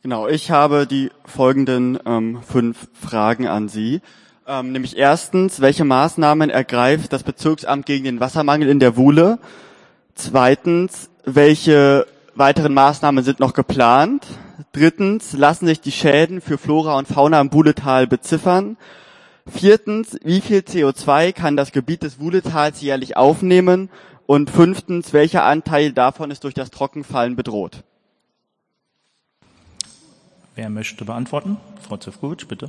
Genau, ich habe die folgenden 5 Fragen an Sie. Nämlich erstens, welche Maßnahmen ergreift das Bezirksamt gegen den Wassermangel in der Wuhle? Zweitens, welche weiteren Maßnahmen sind noch geplant? Drittens, lassen sich die Schäden für Flora und Fauna im Wuhletal beziffern? Viertens, wie viel CO2 kann das Gebiet des Wuhletals jährlich aufnehmen? Und fünftens, welcher Anteil davon ist durch das Trockenfallen bedroht? Wer möchte beantworten? Frau Zewkowitsch, bitte.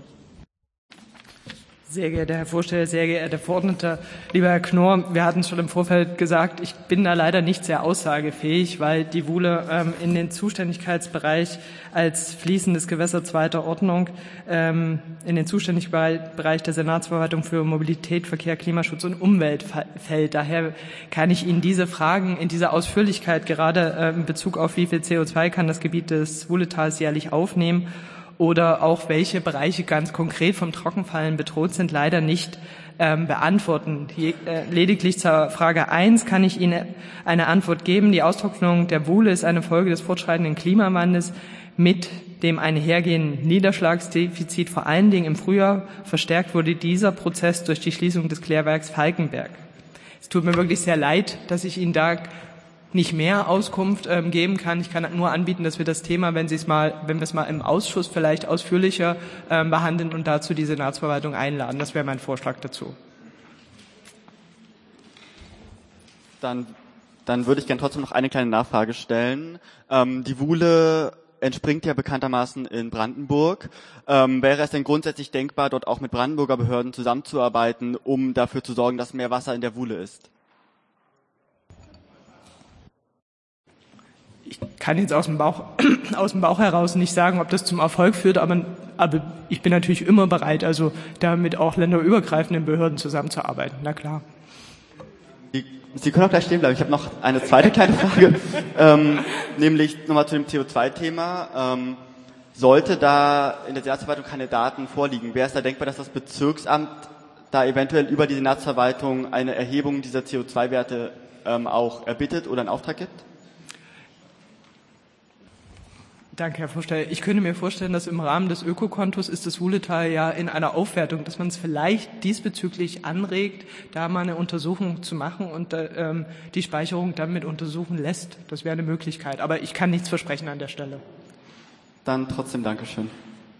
Sehr geehrter Herr Vorsteher, sehr geehrter Verordneter, lieber Herr Knorr, wir hatten es schon im Vorfeld gesagt, ich bin da leider nicht sehr aussagefähig, weil die Wuhle in den Zuständigkeitsbereich als fließendes Gewässer zweiter Ordnung in den Zuständigkeitsbereich der Senatsverwaltung für Mobilität, Verkehr, Klimaschutz und Umwelt fällt. Daher kann ich Ihnen diese Fragen in dieser Ausführlichkeit gerade in Bezug auf wie viel CO2 kann das Gebiet des Wuhletals jährlich aufnehmen oder auch welche Bereiche ganz konkret vom Trockenfallen bedroht sind, leider nicht beantworten. Lediglich zur Frage 1 kann ich Ihnen eine Antwort geben. Die Austrocknung der Wuhle ist eine Folge des fortschreitenden Klimawandels mit dem einhergehenden Niederschlagsdefizit. Vor allen Dingen im Frühjahr verstärkt wurde dieser Prozess durch die Schließung des Klärwerks Falkenberg. Es tut mir wirklich sehr leid, dass ich Ihnen da nicht mehr Auskunft geben kann. Ich kann nur anbieten, dass wir das Thema, wenn wir es mal im Ausschuss vielleicht ausführlicher behandeln und dazu die Senatsverwaltung einladen. Das wäre mein Vorschlag dazu. Dann würde ich gerne trotzdem noch eine kleine Nachfrage stellen. Die Wuhle entspringt ja bekanntermaßen in Brandenburg. Wäre es denn grundsätzlich denkbar, dort auch mit Brandenburger Behörden zusammenzuarbeiten, um dafür zu sorgen, dass mehr Wasser in der Wuhle ist? Ich kann jetzt aus dem Bauch heraus nicht sagen, ob das zum Erfolg führt, aber ich bin natürlich immer bereit, also damit auch länderübergreifenden Behörden zusammenzuarbeiten. Na klar. Sie können auch gleich stehen bleiben. Ich habe noch eine zweite kleine Frage, nämlich nochmal zu dem CO2-Thema. Sollte da in der Senatsverwaltung keine Daten vorliegen, wäre es da denkbar, dass das Bezirksamt da eventuell über die Senatsverwaltung eine Erhebung dieser CO2-Werte auch erbittet oder in Auftrag gibt? Danke, Herr Vorsteher. Ich könnte mir vorstellen, dass im Rahmen des Ökokontos ist das Wuhletal ja in einer Aufwertung, dass man es vielleicht diesbezüglich anregt, da mal eine Untersuchung zu machen und die Speicherung dann mit untersuchen lässt. Das wäre eine Möglichkeit. Aber ich kann nichts versprechen an der Stelle. Dann trotzdem Dankeschön.